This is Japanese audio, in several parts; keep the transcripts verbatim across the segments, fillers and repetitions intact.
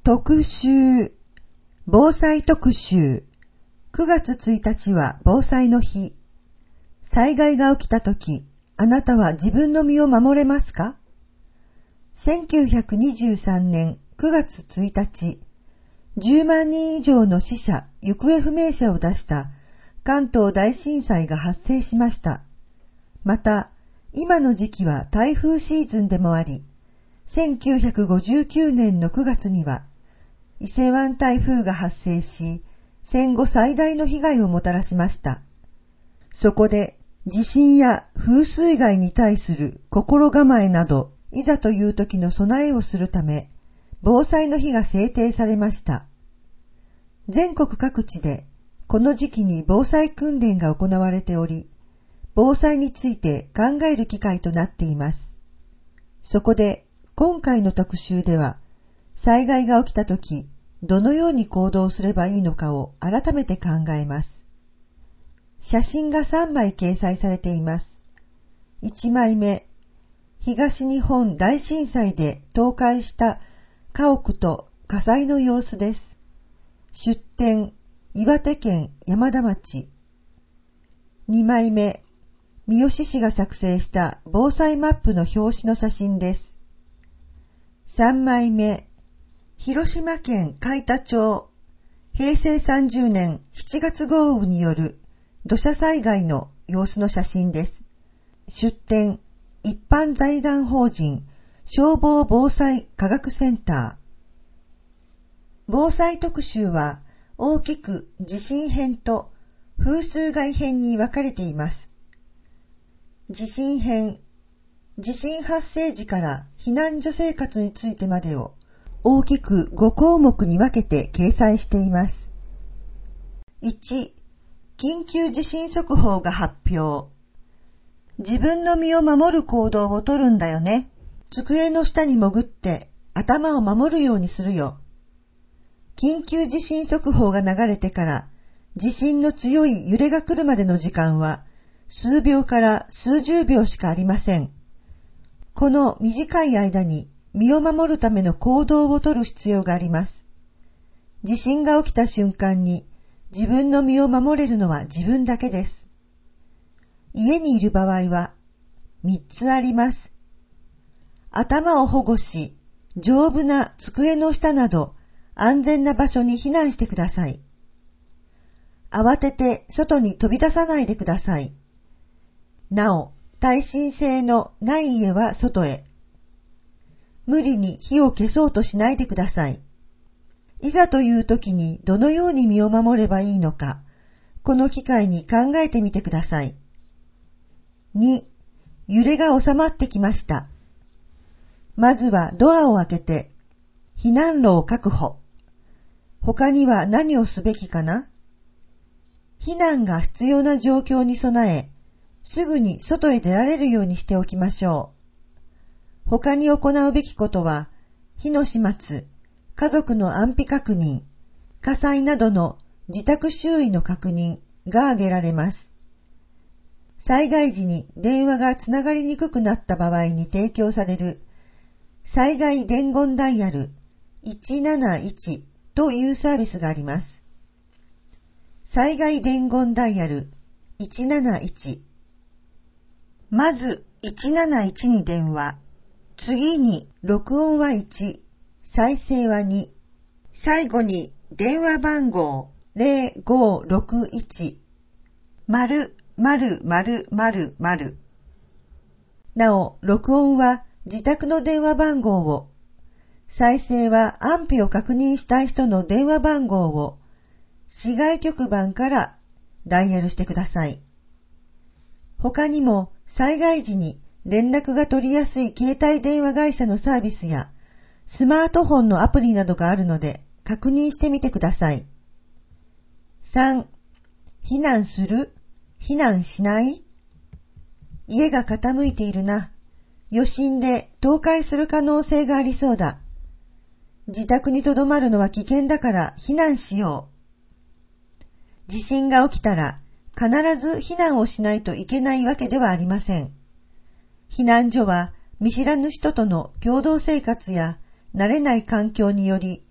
特集、防災特集。くがつついたちは防災の日。災害が起きたとき、あなたは自分の身を守れますか？せんきゅうひゃくにじゅうさんねんくがつついたち、じゅうまんにん以上の死者・行方不明者を出した関東大震災が発生しました。また、今の時期は台風シーズンでもあり、せんきゅうひゃくごじゅうきゅうねんのくがつには、伊勢湾台風が発生し、戦後最大の被害をもたらしました。そこで、地震や風水害に対する心構えなど、いざという時の備えをするため、防災の日が制定されました。全国各地で、この時期に防災訓練が行われており、防災について考える機会となっています。そこで、今回の特集では、災害が起きたとき、どのように行動すればいいのかを改めて考えます。写真がさんまい掲載されています。いちまいめ、東日本大震災で倒壊した家屋と火災の様子です。出典、岩手県山田町。にまいめ、三好市が作成した防災マップの表紙の写真です。さんまいめ、広島県海田町、へいせいさんじゅうねんしちがつ豪雨による土砂災害の様子の写真です。出典、一般財団法人消防防災科学センター。防災特集は大きく地震編と風水害編に分かれています。地震編、地震発生時から避難所生活についてまでを大きくごこうもくに分けて掲載しています。いち、緊急地震速報が発表。自分の身を守る行動をとるんだよね。机の下に潜って頭を守るようにするよ。緊急地震速報が流れてから地震の強い揺れが来るまでの時間は数秒から数十秒しかありません。この短い間に身を守るための行動をとる必要があります。地震が起きた瞬間に自分の身を守れるのは自分だけです。家にいる場合はみっつあります。頭を保護し、丈夫な机の下など安全な場所に避難してください。慌てて外に飛び出さないでください。なお、耐震性のない家は外へ。無理に火を消そうとしないでください。いざという時にどのように身を守ればいいのか、この機会に考えてみてください。に、揺れが収まってきました。まずはドアを開けて、避難路を確保。他には何をすべきかな？避難が必要な状況に備え、すぐに外へ出られるようにしておきましょう。他に行うべきことは、火の始末、家族の安否確認、火災などの自宅周囲の確認が挙げられます。災害時に電話がつながりにくくなった場合に提供される災害伝言ダイヤルいちなないちというサービスがあります。災害伝言ダイヤルいちなないち。まずいちなないちに電話。次に録音はいち、再生はに。最後に電話番号ゼロごろくいち、〇〇〇〇〇。なお、録音は自宅の電話番号を、再生は安否を確認したい人の電話番号を、市外局番からダイヤルしてください。他にも災害時に連絡が取りやすい携帯電話会社のサービスやスマートフォンのアプリなどがあるので確認してみてください。さん、避難する？避難しない？家が傾いているな。余震で倒壊する可能性がありそうだ。自宅に留まるのは危険だから避難しよう。地震が起きたら必ず避難をしないといけないわけではありません。避難所は見知らぬ人との共同生活や慣れない環境により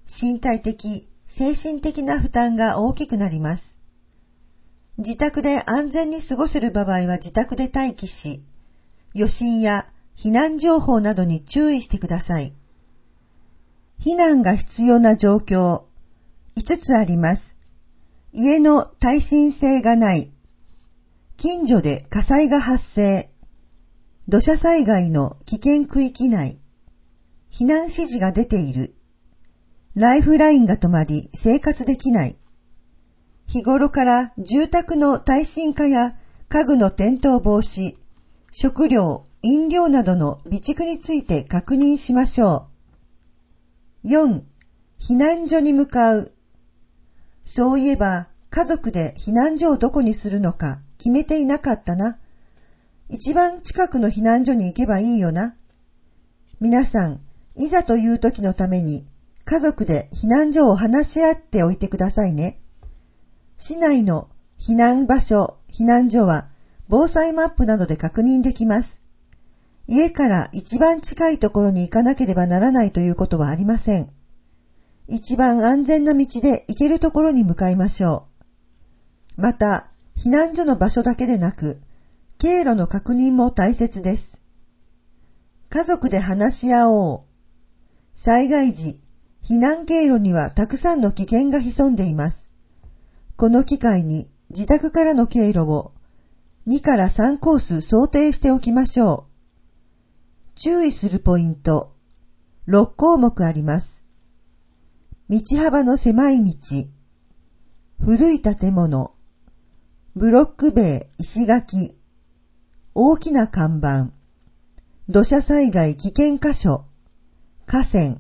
身体的、精神的な負担が大きくなります。自宅で安全に過ごせる場合は自宅で待機し、余震や避難情報などに注意してください。避難が必要な状況、いつつあります。家の耐震性がない。近所で火災が発生。土砂災害の危険区域内。避難指示が出ている。ライフラインが止まり生活できない。日頃から住宅の耐震化や家具の転倒防止、食料、飲料などの備蓄について確認しましょう。よん. 避難所に向かう。そういえば家族で避難所をどこにするのか決めていなかったな。一番近くの避難所に行けばいいよな。皆さん、いざという時のために家族で避難所を話し合っておいてくださいね。市内の避難場所、避難所は防災マップなどで確認できます。家から一番近いところに行かなければならないということはありません。一番安全な道で行けるところに向かいましょう。また、避難所の場所だけでなく、経路の確認も大切です。家族で話し合おう。災害時、避難経路にはたくさんの危険が潜んでいます。この機会に自宅からの経路をにからさんコース想定しておきましょう。注意するポイント、ろっこうもくあります。道幅の狭い道、古い建物、ブロック塀、石垣、大きな看板、土砂災害危険箇所、河川。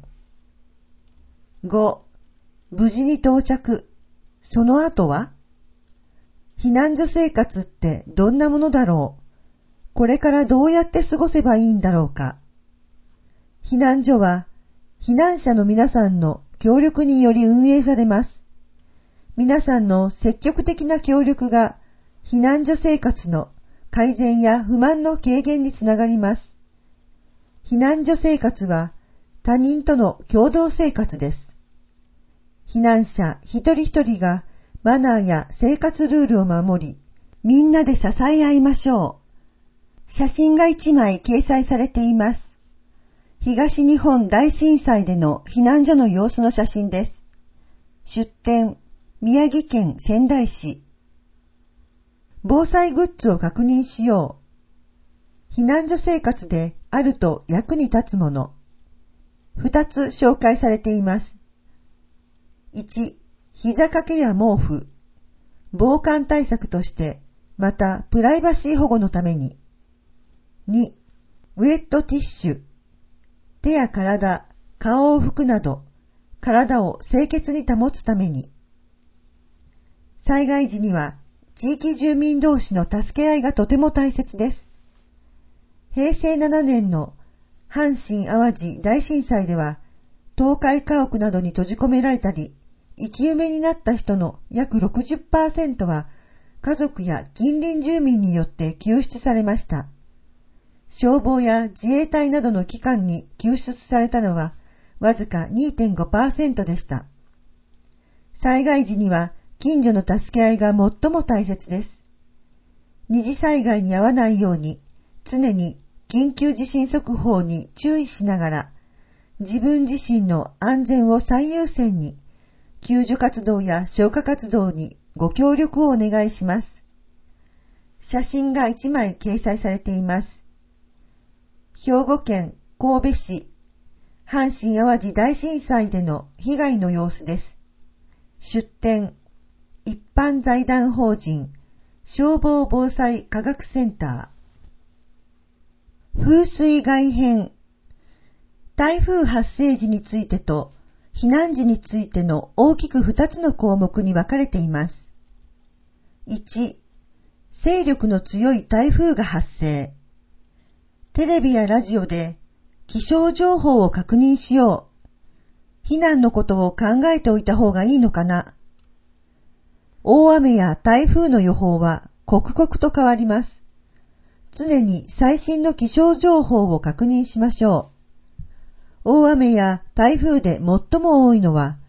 ご. 無事に到着。その後は？避難所生活ってどんなものだろう？これからどうやって過ごせばいいんだろうか？避難所は避難者の皆さんの協力により運営されます。皆さんの積極的な協力が避難所生活の改善や不満の軽減につながります。避難所生活は他人との共同生活です。避難者一人一人がマナーや生活ルールを守り、みんなで支え合いましょう。写真が一枚掲載されています。東日本大震災での避難所の様子の写真です。出展、宮城県仙台市。防災グッズを確認しよう。避難所生活であると役に立つもの。二つ紹介されています。いち. 膝掛けや毛布。防寒対策として、またプライバシー保護のために。に. ウェットティッシュ。手や体、顔を拭くなど、体を清潔に保つために。災害時には、地域住民同士の助け合いがとても大切です。へいせいななねんの阪神淡路大震災では、倒壊家屋などに閉じ込められたり、生き埋めになった人の約 ろくじゅっパーセント は、家族や近隣住民によって救出されました。消防や自衛隊などの機関に救出されたのは、わずか にてんごパーセント でした。災害時には、近所の助け合いが最も大切です。二次災害に遭わないように、常に緊急地震速報に注意しながら、自分自身の安全を最優先に、救助活動や消火活動にご協力をお願いします。写真がいちまい掲載されています。兵庫県神戸市、阪神淡路大震災での被害の様子です。出展、一般財団法人消防防災科学センター。風水害編。台風発生時についてと避難時についての大きくふたつの項目に分かれています。いち. 勢力の強い台風が発生。テレビやラジオで気象情報を確認しよう。避難のことを考えておいた方がいいのかな。大雨や台風の予報は刻々と変わります。常に最新の気象情報を確認しましょう。大雨や台風で最も多いのは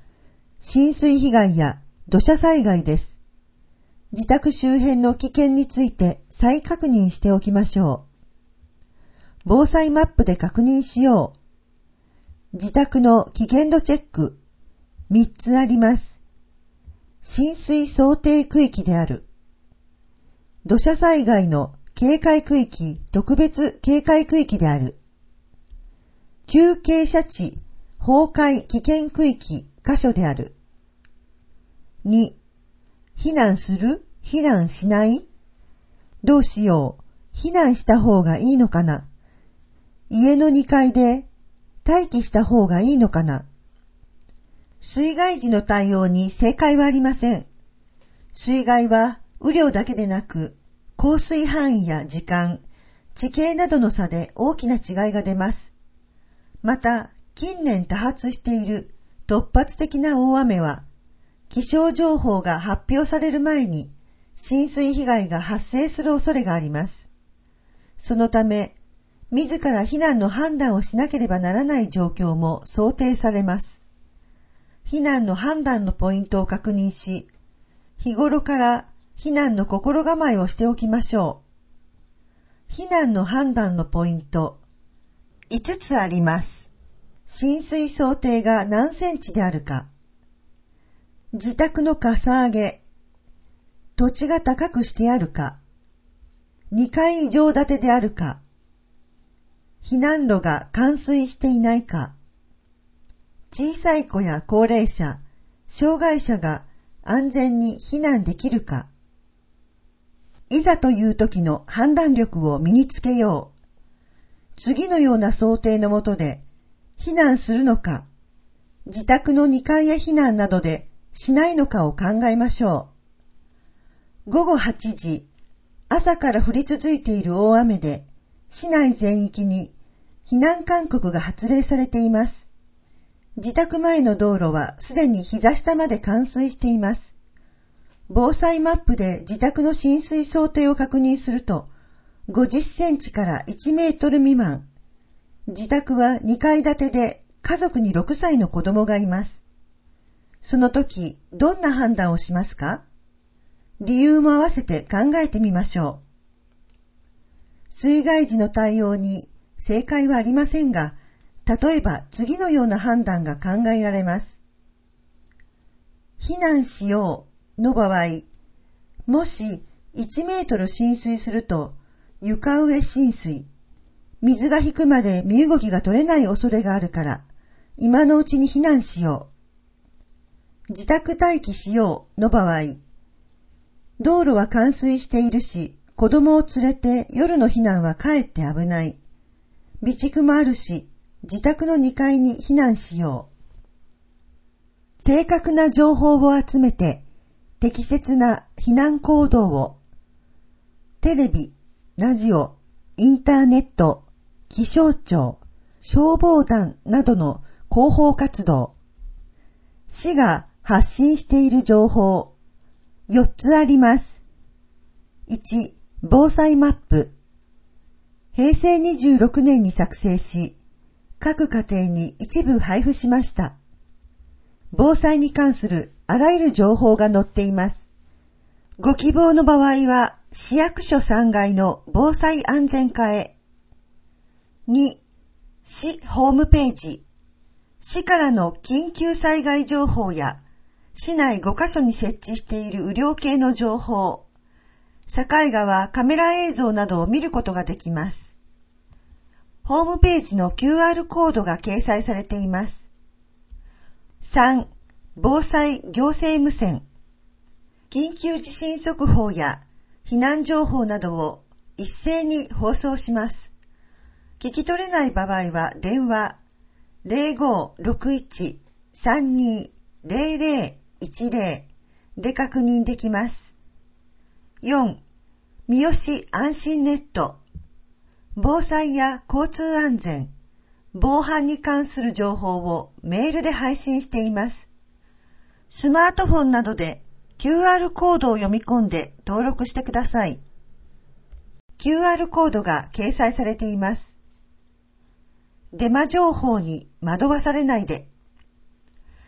浸水被害や土砂災害です。自宅周辺の危険について再確認しておきましょう。防災マップで確認しよう。自宅の危険度チェック、みっつあります。浸水想定区域である。土砂災害の警戒区域、特別警戒区域である。急傾斜地、崩壊危険区域、箇所である。に、避難する？避難しない？どうしよう？避難した方がいいのかな？家のにかいで待機した方がいいのかな？水害時の対応に正解はありません。水害は雨量だけでなく、降水範囲や時間、地形などの差で大きな違いが出ます。また、近年多発している突発的な大雨は、気象情報が発表される前に浸水被害が発生する恐れがあります。そのため、自ら避難の判断をしなければならない状況も想定されます。避難の判断のポイントを確認し、日頃から避難の心構えをしておきましょう。避難の判断のポイント、いつつあります。浸水想定が何センチであるか。自宅のかさ上げ、土地が高くしてあるか、にかい以上建てであるか、避難路が冠水していないか、小さい子や高齢者、障害者が安全に避難できるか、いざという時の判断力を身につけよう。次のような想定のもとで避難するのか、自宅のにかいへ避難などでしないのかを考えましょう。ごごはちじ、朝から降り続いている大雨で、市内全域に避難勧告が発令されています。自宅前の道路はすでに膝下まで冠水しています。防災マップで自宅の浸水想定を確認すると、ごじゅっセンチからいちメートル未満。自宅はにかい建てで家族にろくさいの子供がいます。その時、どんな判断をしますか？理由も合わせて考えてみましょう。水害時の対応に正解はありませんが、例えば次のような判断が考えられます。避難しようの場合、もしいちメートル浸水すると床上浸水、水が引くまで身動きが取れない恐れがあるから、今のうちに避難しよう。自宅待機しようの場合、道路は冠水しているし、子供を連れて夜の避難はかえって危ない。備蓄もあるし、自宅のにかいに避難しよう。正確な情報を集めて、適切な避難行動を、テレビ、ラジオ、インターネット、気象庁、消防団などの広報活動、市が発信している情報、よっつあります。いち、防災マップ。へいせいにじゅうろくねんに作成し、各家庭に一部配布しました。防災に関するあらゆる情報が載っています。ご希望の場合は、市役所さんがいの防災安全課へ。に、市ホームページ。市からの緊急災害情報や、市内ごカ所に設置している雨量計の情報、境川カメラ映像などを見ることができます。ホームページの キューアール コードが掲載されています。さん、防災行政無線。緊急地震速報や避難情報などを一斉に放送します。聞き取れない場合は電話 ゼロごーろくいち さんにーゼロゼロいちゼロ で確認できます。よん、三好安心ネット。防災や交通安全、防犯に関する情報をメールで配信しています。スマートフォンなどで キューアール コードを読み込んで登録してください。キューアール コードが掲載されています。デマ情報に惑わされないで。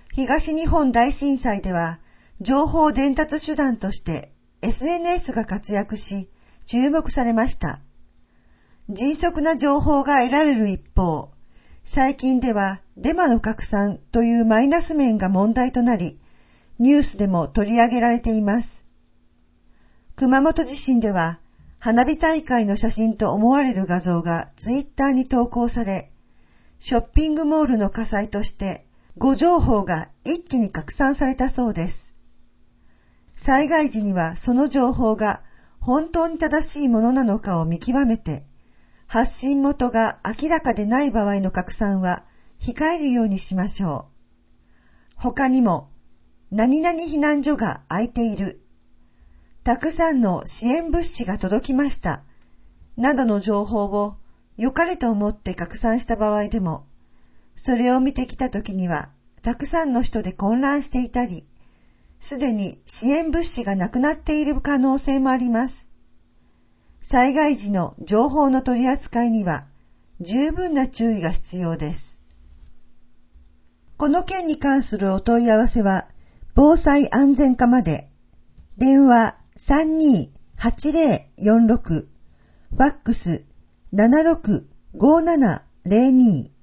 東日本大震災では、情報伝達手段として エスエヌエス が活躍し、注目されました。迅速な情報が得られる一方、最近ではデマの拡散というマイナス面が問題となり、ニュースでも取り上げられています。熊本地震では、花火大会の写真と思われる画像がツイッターに投稿され、ショッピングモールの火災として誤情報が一気に拡散されたそうです。災害時にはその情報が本当に正しいものなのかを見極めて、発信元が明らかでない場合の拡散は控えるようにしましょう。他にも、何々避難所が空いている、たくさんの支援物資が届きました、などの情報を良かれと思って拡散した場合でも、それを見てきたときには、たくさんの人で混乱していたり、すでに支援物資がなくなっている可能性もあります。災害時の情報の取り扱いには十分な注意が必要です。この件に関するお問い合わせは、防災安全課まで、電話 さんにーはちぜろよんろく、ファックス ななろくごーななぜろにー